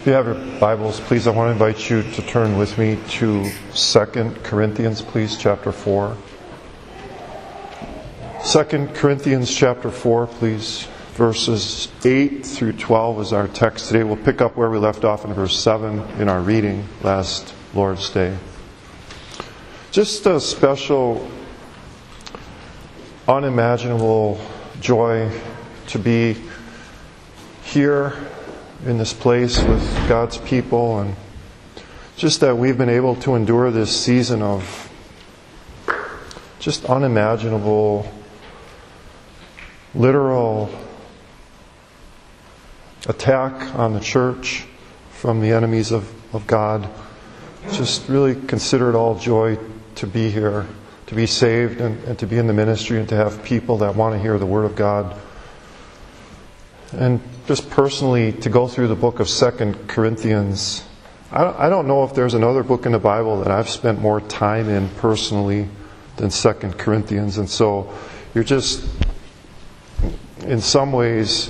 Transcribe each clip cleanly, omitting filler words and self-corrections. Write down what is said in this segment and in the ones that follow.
If you have your Bibles, please, I want to invite you to turn with me to 2 Corinthians, please, chapter 4. 2 Corinthians chapter 4, please. Verses 8 through 12 is our text today. We'll pick up where we left off in verse 7 in our reading last Lord's Day. Just a special, unimaginable joy to be here in this place with God's people, and just that we've been able to endure this season of just unimaginable, literal attack on the church from the enemies of God. Just really consider it all joy to be here, to be saved, and to be in the ministry, and to have people that want to hear the Word of God. And just personally, to go through the book of 2 Corinthians, I don't know if there's another book in the Bible that I've spent more time in personally than 2 Corinthians. And so you're just, in some ways,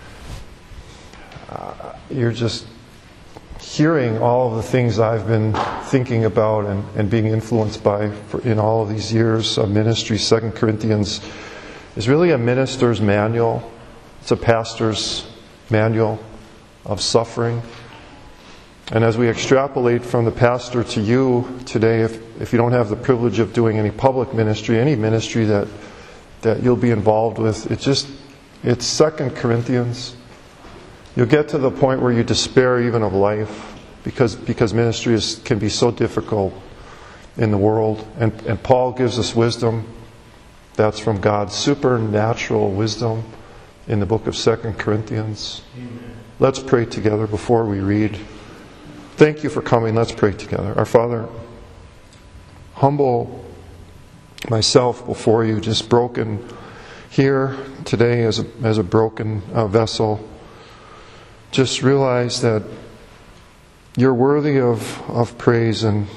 you're just hearing all of the things I've been thinking about and being influenced by in all of these years of ministry. 2 Corinthians is really a minister's manual. It's a pastor's manual of suffering. And as we extrapolate from the pastor to you today, if you don't have the privilege of doing any public ministry, any ministry that you'll be involved with, it's 2 Corinthians. You'll get to the point where you despair even of life because ministry can be so difficult in the world. And Paul gives us wisdom that's from God, supernatural wisdom in the book of 2 Corinthians. Amen. Let's pray together before we read. Thank you for coming. Let's pray together. Our Father, humble myself before you, just broken here today as a broken vessel. Just realize that you're worthy of praise, and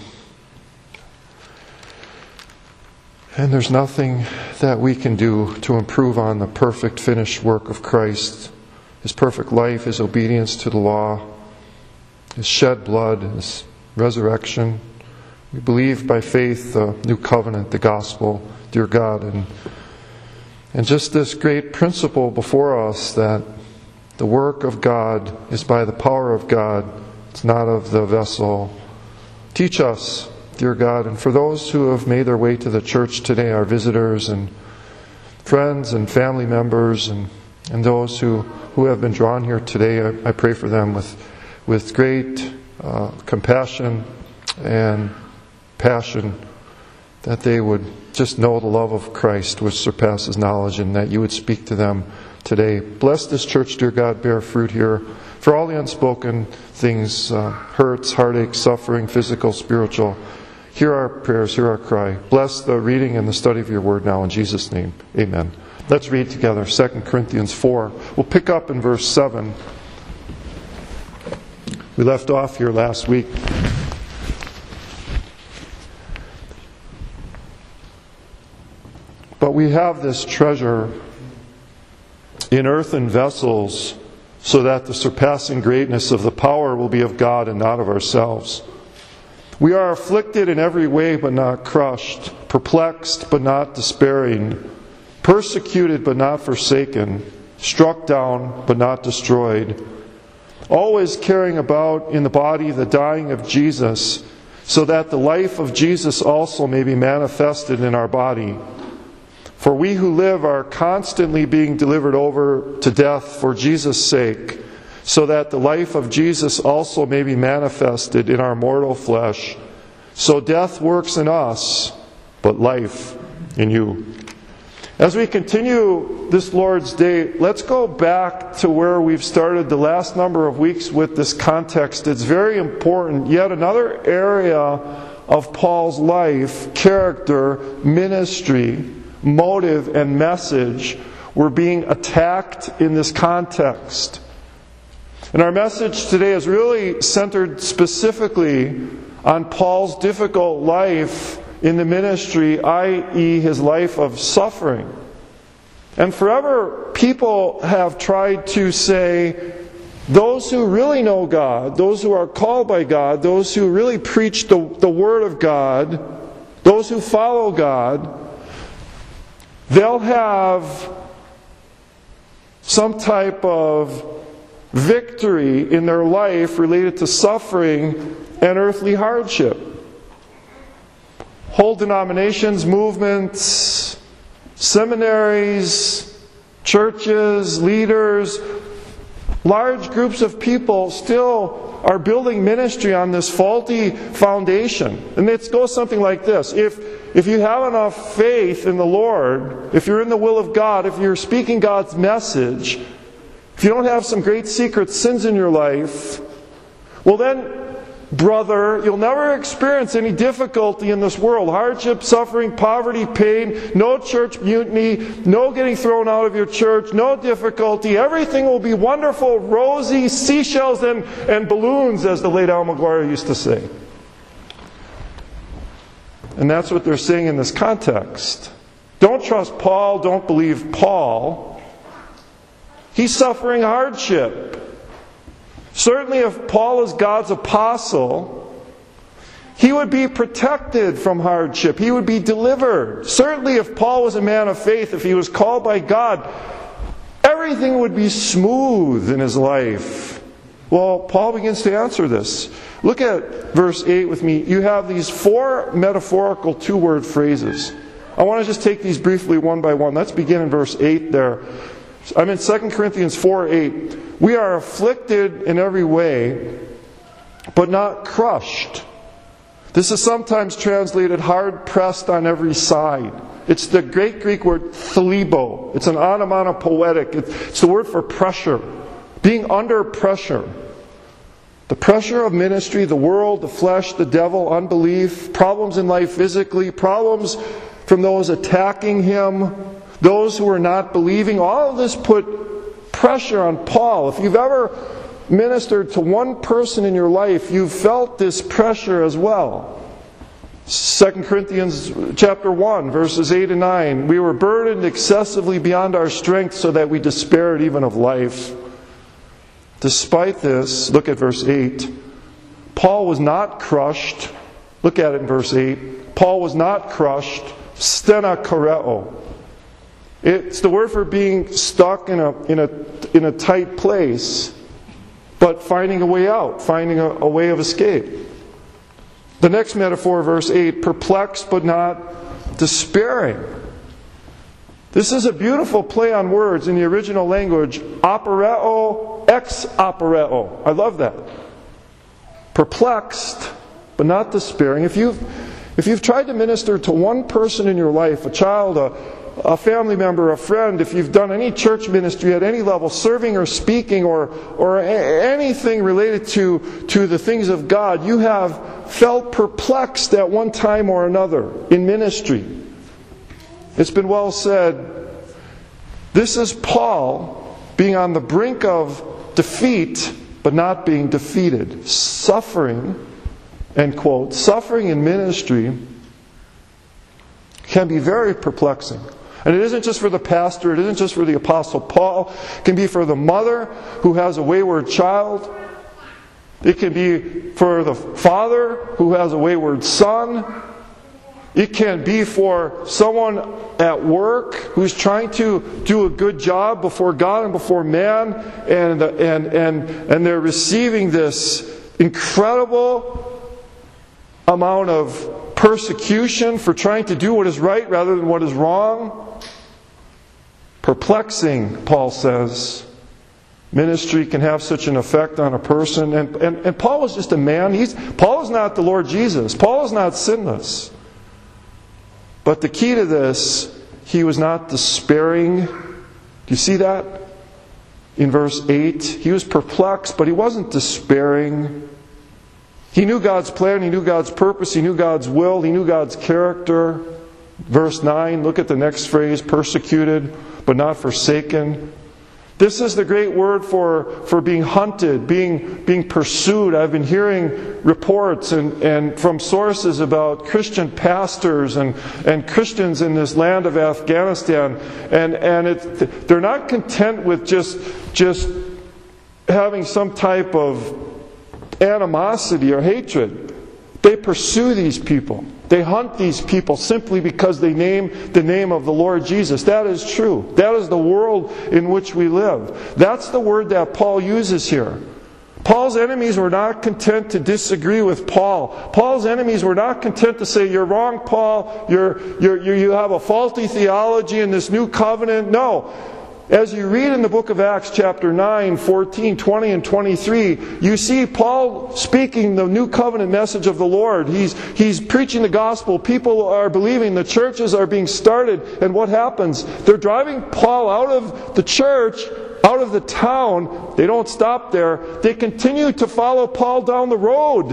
there's nothing that we can do to improve on the perfect finished work of Christ, His perfect life, His obedience to the law, His shed blood, His resurrection. We believe by faith the new covenant, the gospel, dear God, and just this great principle before us that the work of God is by the power of God. It's not of the vessel. Teach us, dear God, and for those who have made their way to the church today, our visitors and friends and family members, and those who have been drawn here today, I pray for them with great compassion and passion, that they would just know the love of Christ which surpasses knowledge, and that you would speak to them today. Bless this church, dear God, bear fruit here for all the unspoken things, hurts, heartache, suffering, physical, spiritual. Hear our prayers, hear our cry. Bless the reading and the study of your word now in Jesus' name. Amen. Let's read together 2 Corinthians 4. We'll pick up in verse 7. We left off here last week. But we have this treasure in earthen vessels, so that the surpassing greatness of the power will be of God and not of ourselves. We are afflicted in every way but not crushed, perplexed but not despairing, persecuted but not forsaken, struck down but not destroyed, always carrying about in the body the dying of Jesus, so that the life of Jesus also may be manifested in our body. For we who live are constantly being delivered over to death for Jesus' sake, so that the life of Jesus also may be manifested in our mortal flesh. So death works in us, but life in you. As we continue this Lord's Day, let's go back to where we've started the last number of weeks with this context. It's very important. Yet another area of Paul's life, character, ministry, motive, and message were being attacked in this context. And our message today is really centered specifically on Paul's difficult life in the ministry, i.e. his life of suffering. And forever, people have tried to say those who really know God, those who are called by God, those who really preach the Word of God, those who follow God, they'll have some type of victory in their life related to suffering and earthly hardship. Whole denominations, movements, seminaries, churches, leaders, large groups of people still are building ministry on this faulty foundation. And it goes something like this. If you have enough faith in the Lord, if you're in the will of God, if you're speaking God's message, if you don't have some great secret sins in your life, well then, brother, you'll never experience any difficulty in this world. Hardship, suffering, poverty, pain, no church mutiny, no getting thrown out of your church, no difficulty. Everything will be wonderful, rosy, seashells and balloons, as the late Al McGuire used to say. And that's what they're saying in this context. Don't trust Paul, don't believe Paul. He's suffering hardship. Certainly if Paul is God's apostle, he would be protected from hardship. He would be delivered. Certainly if Paul was a man of faith, if he was called by God, everything would be smooth in his life. Well, Paul begins to answer this. Look at verse 8 with me. You have these 4 metaphorical 2-word phrases. I want to just take these briefly one by one. Let's begin in verse 8 there. I'm in 2 Corinthians 4:8. We are afflicted in every way, but not crushed. This is sometimes translated hard pressed on every side. It's the great Greek word thalibo. It's an onomatopoetic. It's the word for pressure. Being under pressure. The pressure of ministry, the world, the flesh, the devil, unbelief, problems in life physically, problems from those attacking him, those who are not believing, all of this put pressure on Paul. If you've ever ministered to one person in your life, you've felt this pressure as well. 2 Corinthians chapter 1, verses 8 and 9. We were burdened excessively beyond our strength so that we despaired even of life. Despite this, look at verse 8. Paul was not crushed. Look at it in verse 8. Paul was not crushed. Stenakoreo. It's the word for being stuck in a tight place, but finding a way out, finding a way of escape. The next metaphor, verse 8, perplexed but not despairing. This is a beautiful play on words in the original language. Aporeo, ex aporeo. I love that. Perplexed but not despairing. If you've tried to minister to one person in your life, a child, a family member, a friend, if you've done any church ministry at any level, serving or speaking or anything related to the things of God, you have felt perplexed at one time or another in ministry. It's been well said, this is Paul being on the brink of defeat, but not being defeated. Suffering, end quote, suffering in ministry can be very perplexing. And it isn't just for the pastor, it isn't just for the Apostle Paul. It can be for the mother who has a wayward child. It can be for the father who has a wayward son. It can be for someone at work who's trying to do a good job before God and before man, and they're receiving this incredible amount of persecution for trying to do what is right rather than what is wrong. Perplexing, Paul says. Ministry can have such an effect on a person. And Paul was just a man. Paul is not the Lord Jesus. Paul is not sinless. But the key to this, he was not despairing. Do you see that? In verse 8, he was perplexed, but he wasn't despairing. He knew God's plan, he knew God's purpose, he knew God's will, he knew God's character. Verse 9, look at the next phrase, persecuted but not forsaken. This is the great word for being hunted, being pursued. I've been hearing reports and from sources about Christian pastors and Christians in this land of Afghanistan, and they're not content with just having some type of animosity or hatred. They pursue these people. They hunt these people simply because they name the name of the Lord Jesus. That is true. That is the world in which we live. That's the word that Paul uses here. Paul's enemies were not content to disagree with Paul. Paul's enemies were not content to say, "You're wrong, Paul. You have a faulty theology in this new covenant." No. As you read in the book of Acts chapter 9, 14, 20, and 23, you see Paul speaking the new covenant message of the Lord. He's preaching the gospel. People are believing. The churches are being started. And what happens? They're driving Paul out of the church, out of the town. They don't stop there. They continue to follow Paul down the road.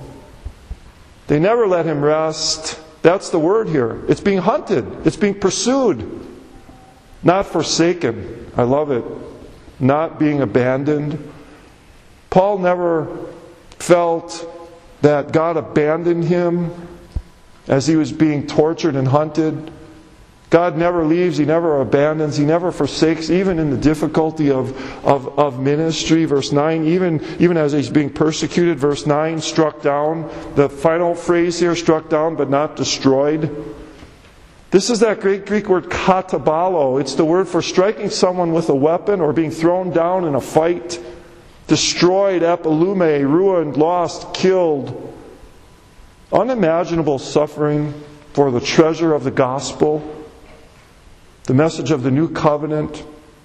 They never let him rest. That's the word here. It's being hunted. It's being pursued. Not forsaken. I love it. Not being abandoned. Paul never felt that God abandoned him as he was being tortured and hunted. God never leaves. He never abandons. He never forsakes, even in the difficulty of ministry. Verse 9, even as he's being persecuted. Verse 9, struck down. The final phrase here, struck down but not destroyed. This is that great Greek word katabalo. It's the word for striking someone with a weapon or being thrown down in a fight. Destroyed, epilume, ruined, lost, killed. Unimaginable suffering for the treasure of the gospel. The message of the new covenant.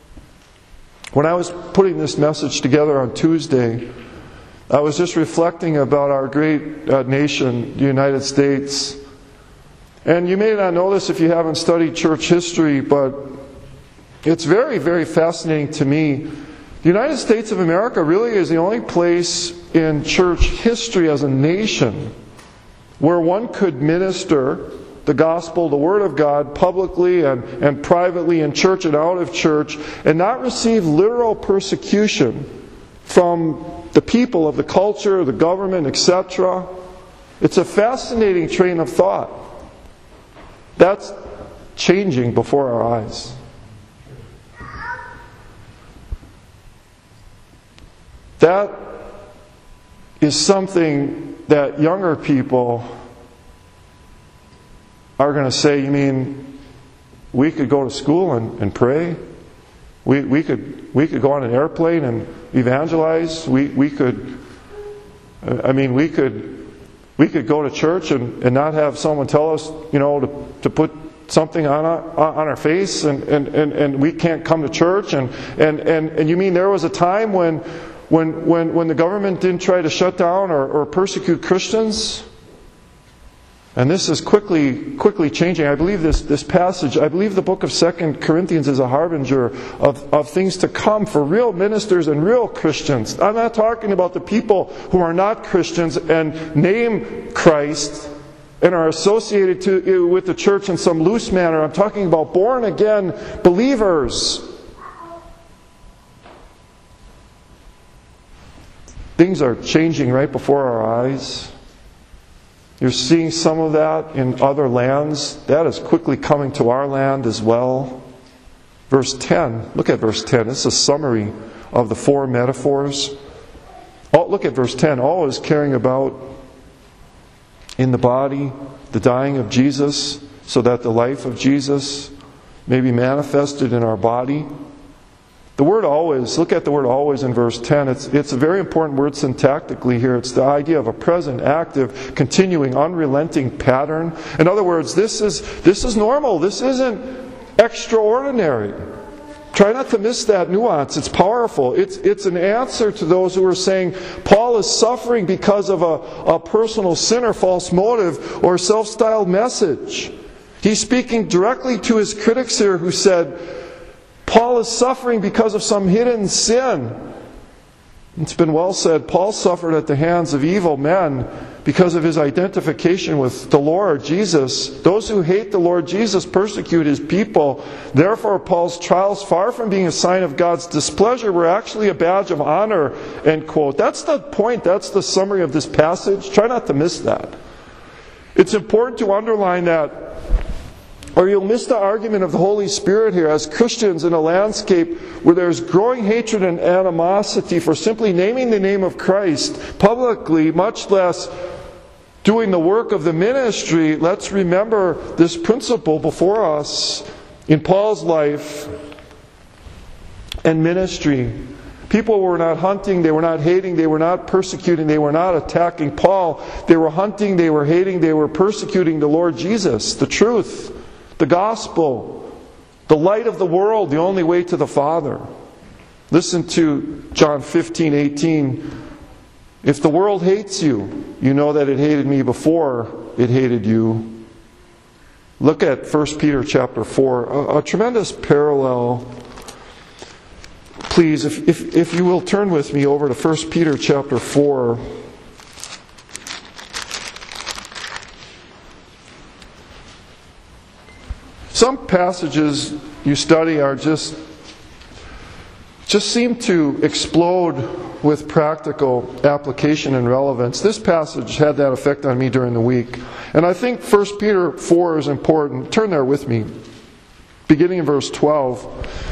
When I was putting this message together on Tuesday, I was just reflecting about our great nation, the United States. And you may not know this if you haven't studied church history, but it's very, very fascinating to me. The United States of America really is the only place in church history as a nation where one could minister the gospel, the Word of God, publicly and privately in church and out of church, and not receive literal persecution from the people of the culture, the government, etc. It's a fascinating train of thought. That's changing before our eyes. That is something that younger people are going to say, "You mean we could go to school and pray? We could go on an airplane and evangelize? We could go to church and not have someone tell us, to put something on our face, and we can't come to church, and you mean there was a time when the government didn't try to shut down or persecute Christians?" And this is quickly changing. I believe this passage, I believe the book of 2 Corinthians is a harbinger of things to come for real ministers and real Christians. I'm not talking about the people who are not Christians and name Christ and are associated with the church in some loose manner. I'm talking about born again believers. Things are changing right before our eyes. You're seeing some of that in other lands. That is quickly coming to our land as well. Verse 10. Look at verse 10. This is a summary of the four metaphors. Look at verse 10. All is caring about in the body the dying of Jesus, so that the life of Jesus may be manifested in our body. The word always, look at the word always in verse 10. It's a very important word syntactically here. It's the idea of a present, active, continuing, unrelenting pattern. In other words, this is normal. This isn't extraordinary. Try not to miss that nuance. It's powerful. It's an answer to those who are saying Paul is suffering because of a personal sin or false motive or self-styled message. He's speaking directly to his critics here who said, Paul is suffering because of some hidden sin. It's been well said, Paul suffered at the hands of evil men because of his identification with the Lord Jesus. Those who hate the Lord Jesus persecute his people. Therefore, Paul's trials, far from being a sign of God's displeasure, were actually a badge of honor, end quote. That's the point. That's the summary of this passage. Try not to miss that. It's important to underline that Or you'll miss the argument of the Holy Spirit here as Christians in a landscape where there's growing hatred and animosity for simply naming the name of Christ publicly, much less doing the work of the ministry. Let's remember this principle before us in Paul's life and ministry. People were not hunting, they were not hating, they were not persecuting, they were not attacking Paul. They were hunting, they were hating, they were persecuting the Lord Jesus, the truth, the gospel, the light of the world, the only way to the Father. Listen to John 15:18. If the world hates you, you know that it hated me before it hated you. Look at 1 Peter chapter 4, a tremendous parallel. Please, if you will turn with me over to 1 Peter chapter 4. Some passages you study are just seem to explode with practical application and relevance. This passage had that effect on me during the week. And I think 1 Peter 4 is important. Turn there with me. Beginning in verse 12.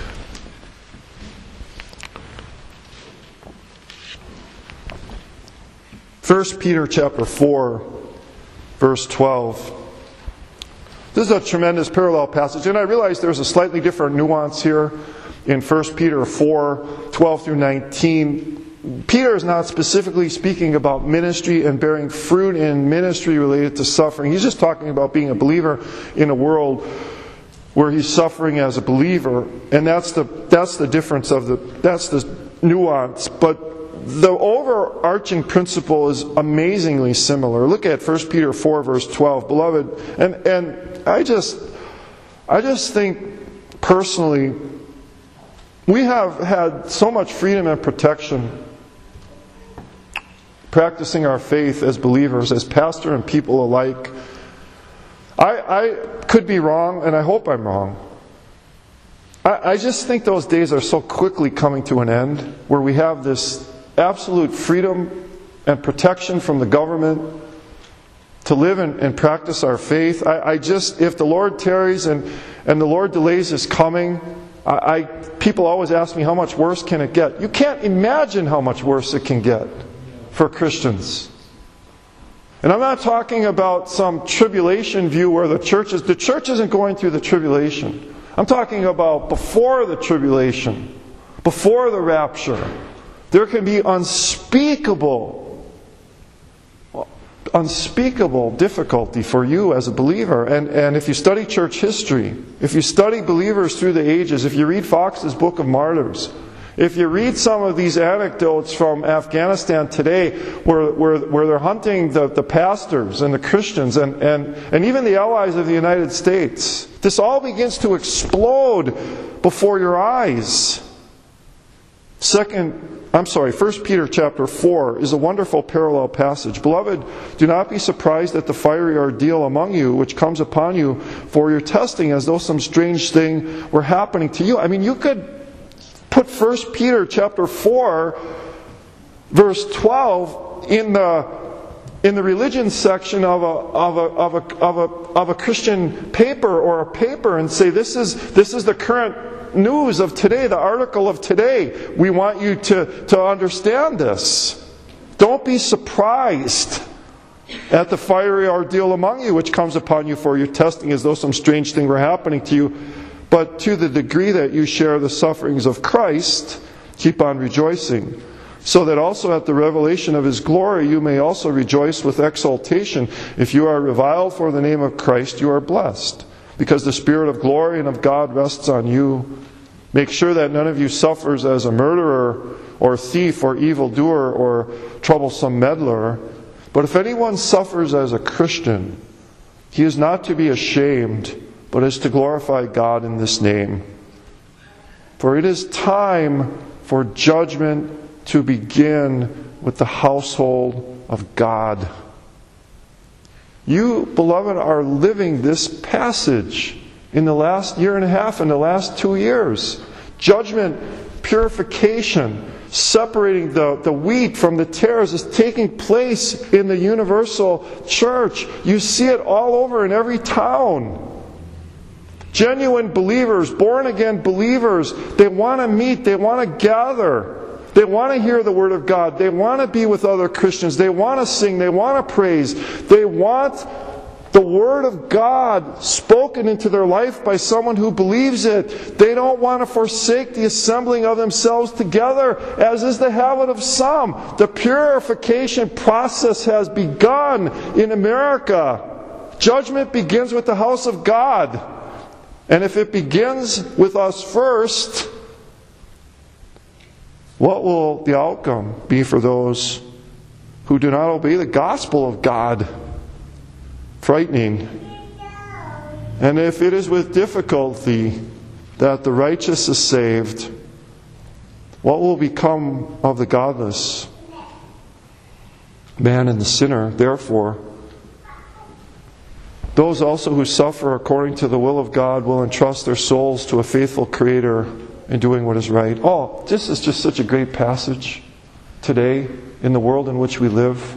1 Peter chapter 4, verse 12. This is a tremendous parallel passage, and I realize there's a slightly different nuance here in 1 Peter 4, 12 through 19. Peter is not specifically speaking about ministry and bearing fruit in ministry related to suffering. He's just talking about being a believer in a world where he's suffering as a believer, and that's the difference that's the nuance. But the overarching principle is amazingly similar. Look at 1 Peter 4, verse 12. Beloved, and I just think personally, we have had so much freedom and protection practicing our faith as believers, as pastor and people alike. I could be wrong, and I hope I'm wrong. I just think those days are so quickly coming to an end, where we have this absolute freedom and protection from the government to live and practice our faith. If the Lord tarries and the Lord delays His coming, people always ask me, how much worse can it get? You can't imagine how much worse it can get for Christians. And I'm not talking about some tribulation view where the church isn't going through the tribulation. I'm talking about before the tribulation, before the rapture. There can be unspeakable difficulty for you as a believer. And if you study church history, if you study believers through the ages, if you read Fox's Book of Martyrs, if you read some of these anecdotes from Afghanistan today where they're hunting the pastors and the Christians and even the allies of the United States, this all begins to explode before your eyes. 1 Peter chapter 4 is a wonderful parallel passage. Beloved, do not be surprised at the fiery ordeal among you, which comes upon you for your testing, as though some strange thing were happening to you. I mean, you could put 1 Peter chapter 4, verse 12 in the religion section of a Christian paper or a paper and say, this is the current news of today, the article of today. We want you to understand this. Don't be surprised at the fiery ordeal among you, which comes upon you for your testing, as though some strange thing were happening to you. But to the degree that you share the sufferings of Christ, keep on rejoicing, so that also at the revelation of His glory you may also rejoice with exultation. If you are reviled for the name of Christ, you are blessed, because the Spirit of glory and of God rests on you. Make sure that none of you suffers as a murderer or thief or evildoer or troublesome meddler. But if anyone suffers as a Christian, he is not to be ashamed, but is to glorify God in this name. For it is time for judgment to begin with the household of God. You, beloved, are living this passage in the last year and a half, in the last 2 years. Judgment, purification, separating the wheat from the tares is taking place in the universal church. You see it all over in every town. Genuine believers, born-again believers, they want to meet, they want to gather. They want to hear the Word of God. They want to be with other Christians. They want to sing. They want to praise. They want the Word of God spoken into their life by someone who believes it. They don't want to forsake the assembling of themselves together, as is the habit of some. The purification process has begun in America. Judgment begins with the house of God. And if it begins with us first, what will the outcome be for those who do not obey the gospel of God? Frightening. And if it is with difficulty that the righteous is saved, what will become of the godless man and the sinner? Therefore, those also who suffer according to the will of God will entrust their souls to a faithful Creator in doing what is right. Oh, this is just such a great passage today in the world in which we live.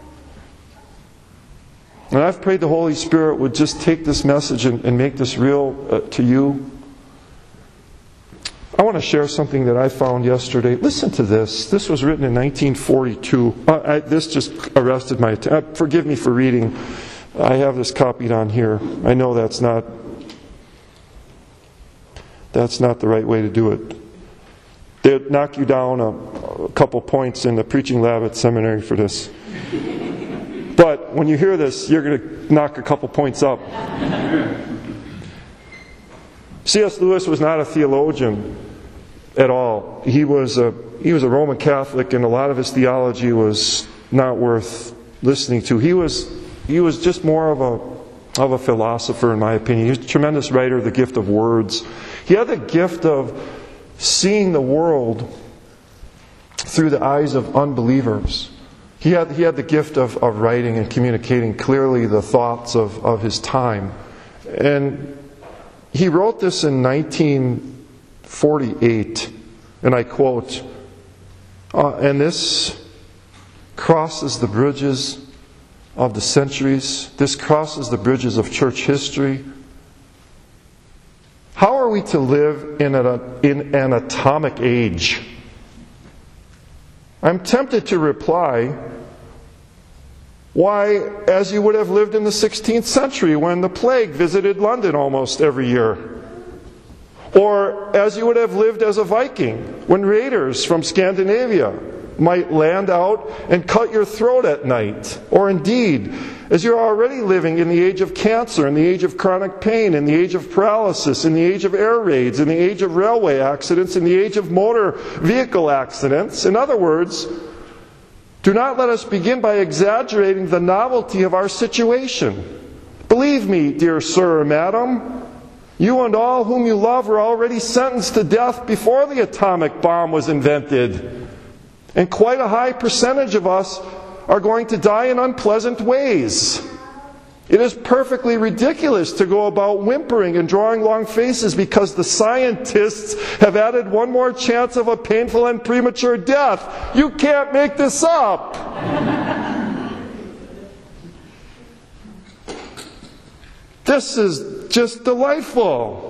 And I've prayed the Holy Spirit would just take this message and make this real to you. I want to share something that I found yesterday. Listen to this. This was written in 1942. This just arrested my attention. Forgive me for reading. I have this copied on here. I know that's not the right way to do it. They'd knock you down a couple points in the preaching lab at seminary for this. But when you hear this, you're going to knock a couple points up. C.S. Lewis was not a theologian at all. He was a Roman Catholic, and a lot of his theology was not worth listening to. He was just more of a philosopher, in my opinion. He was a tremendous writer, the gift of words. He had the gift of seeing the world through the eyes of unbelievers. He had the gift of writing and communicating clearly the thoughts of his time. And he wrote this in 1948, and I quote, and this crosses the bridges of the centuries. This crosses the bridges of church history. How are we to live in an atomic age? I'm tempted to reply, why, as you would have lived in the 16th century when the plague visited London almost every year. Or as you would have lived as a Viking when raiders from Scandinavia might land out and cut your throat at night. Or indeed, as you're already living in the age of cancer, in the age of chronic pain, in the age of paralysis, in the age of air raids, in the age of railway accidents, in the age of motor vehicle accidents. In other words, do not let us begin by exaggerating the novelty of our situation. Believe me, dear sir or madam, you and all whom you love were already sentenced to death before the atomic bomb was invented. And quite a high percentage of us are going to die in unpleasant ways. It is perfectly ridiculous to go about whimpering and drawing long faces because the scientists have added one more chance of a painful and premature death. You can't make this up. This is just delightful.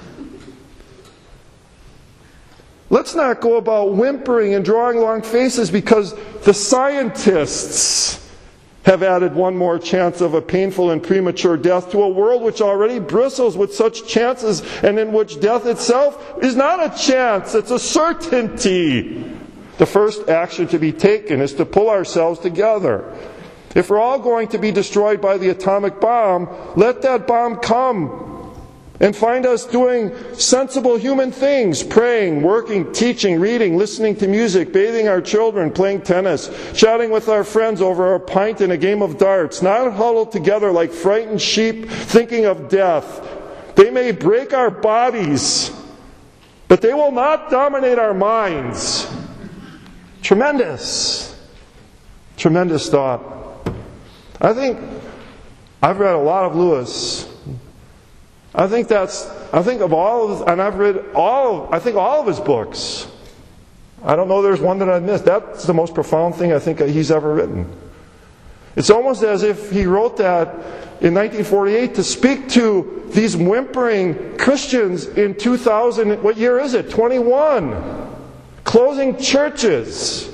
Let's not go about whimpering and drawing long faces because the scientists have added one more chance of a painful and premature death to a world which already bristles with such chances and in which death itself is not a chance, it's a certainty. The first action to be taken is to pull ourselves together. If we're all going to be destroyed by the atomic bomb, let that bomb come and find us doing sensible human things, praying, working, teaching, reading, listening to music, bathing our children, playing tennis, chatting with our friends over a pint and a game of darts, not huddled together like frightened sheep thinking of death. They may break our bodies, but they will not dominate our minds. Tremendous. Tremendous thought. I think I've read a lot of Lewis. I think of all of, and I've read all of his books. I don't know there's one that I missed. That's the most profound thing I think he's ever written. It's almost as if he wrote that in 1948 to speak to these whimpering Christians in 2000, what year is it? 21. Closing churches.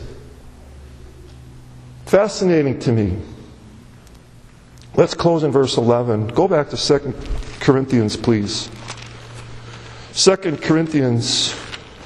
Fascinating to me. Let's close in verse 11. Go back to 2 Corinthians, please. 2 Corinthians.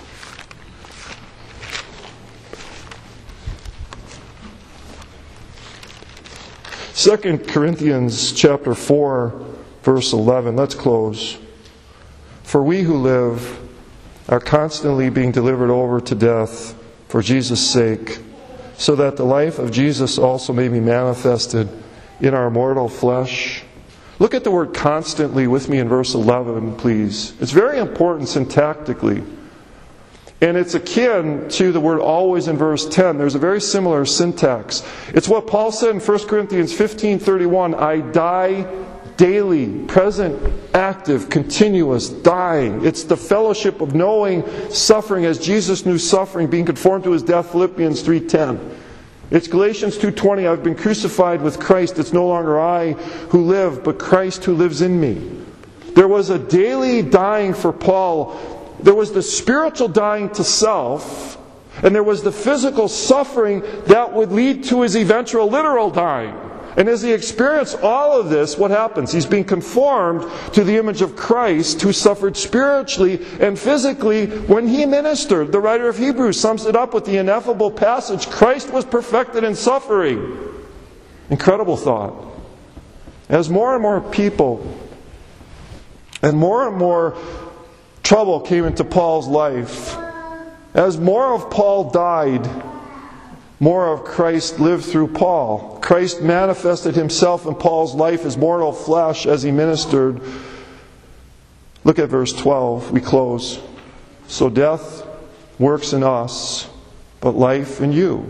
Second Corinthians chapter 4, verse 11. Let's close. For we who live are constantly being delivered over to death for Jesus' sake, so that the life of Jesus also may be manifested in our mortal flesh. Look at the word constantly with me in verse 11, please. It's very important syntactically. And it's akin to the word always in verse 10. There's a very similar syntax. It's what Paul said in 1 Corinthians 15:31. I die daily, present, active, continuous, dying. It's the fellowship of knowing suffering as Jesus knew suffering, being conformed to His death, Philippians 3:10. It's Galatians 2:20. I've been crucified with Christ. It's no longer I who live, but Christ who lives in me. There was a daily dying for Paul. There was the spiritual dying to self, and there was the physical suffering that would lead to his eventual literal dying. And as he experienced all of this, what happens? He's being conformed to the image of Christ, who suffered spiritually and physically when He ministered. The writer of Hebrews sums it up with the ineffable passage, Christ was perfected in suffering. Incredible thought. As more and more people and more trouble came into Paul's life, as more of Paul died, more of Christ lived through Paul. Christ manifested Himself in Paul's life as mortal flesh as he ministered. Look at verse 12. We close. So death works in us, but life in you.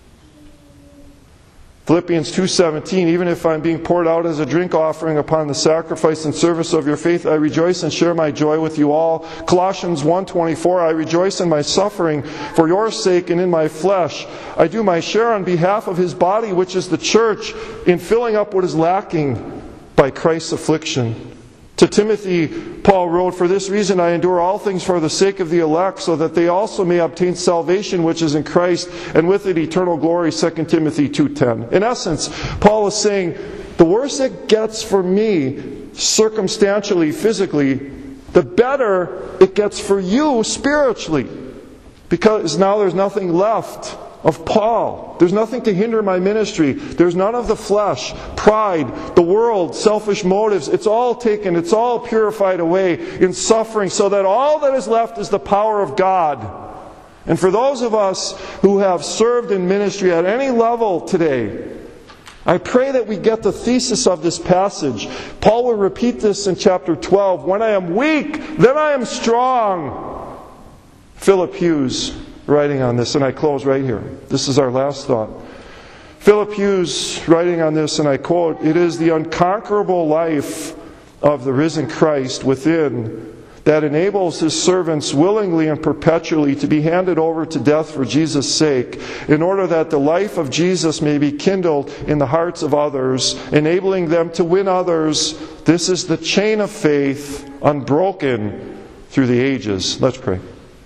Philippians 2:17, even if I'm being poured out as a drink offering upon the sacrifice and service of your faith, I rejoice and share my joy with you all. Colossians 1:24, I rejoice in my suffering for your sake and in my flesh. I do my share on behalf of His body, which is the church, in filling up what is lacking by Christ's affliction. To Timothy, Paul wrote, for this reason I endure all things for the sake of the elect, so that they also may obtain salvation which is in Christ, and with it eternal glory, 2 Timothy 2:10. In essence, Paul is saying, the worse it gets for me, circumstantially, physically, the better it gets for you spiritually. Because now there's nothing left of Paul. There's nothing to hinder my ministry. There's none of the flesh, pride, the world, selfish motives. It's all taken, it's all purified away in suffering, so that all that is left is the power of God. And for those of us who have served in ministry at any level today, I pray that we get the thesis of this passage. Paul will repeat this in chapter 12. When I am weak, then I am strong. Philip Hughes, writing on this, and I close right here. This is our last thought. Philip Hughes, writing on this, and I quote, it is the unconquerable life of the risen Christ within that enables His servants willingly and perpetually to be handed over to death for Jesus' sake, in order that the life of Jesus may be kindled in the hearts of others, enabling them to win others. This is the chain of faith, unbroken through the ages. Let's pray.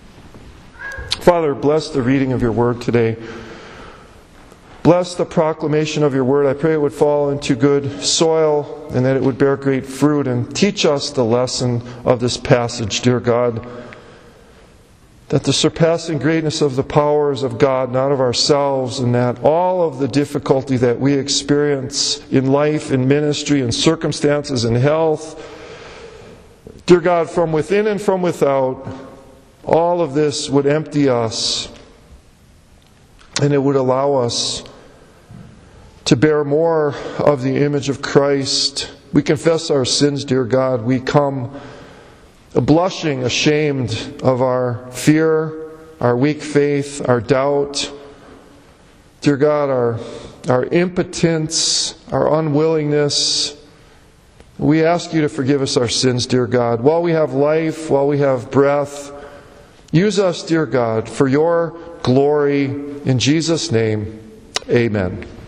Father, bless the reading of Your Word today. Bless the proclamation of Your Word. I pray it would fall into good soil and that it would bear great fruit. And teach us the lesson of this passage, dear God, that the surpassing greatness of the powers of God, not of ourselves, and that all of the difficulty that we experience in life, in ministry, in circumstances, in health, dear God, from within and from without, all of this would empty us, and it would allow us to bear more of the image of Christ. We confess our sins, dear God. We come blushing, ashamed of our fear, our weak faith, our doubt. Dear God, our impotence, our unwillingness. We ask You to forgive us our sins, dear God. While we have life, while we have breath, use us, dear God, for Your glory. In Jesus' name, amen.